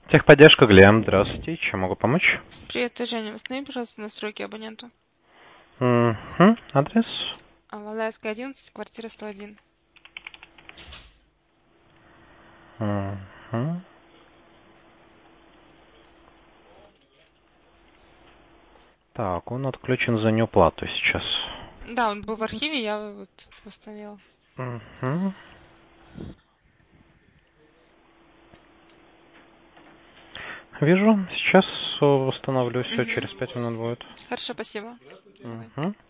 Техподдержка, Глеб, здравствуйте. Чем могу помочь? Привет, ты Женя. Восстанови, пожалуйста, настройки абоненту. Адрес? Валаевская, 11, квартира 101. Мгм. Так, он отключен за неуплату сейчас. Да, он был в архиве, я вот восстановила. Мгм. Вижу, сейчас восстановлю, все, Угу. через 5 минут будет. Хорошо, спасибо. Давай. Мгм.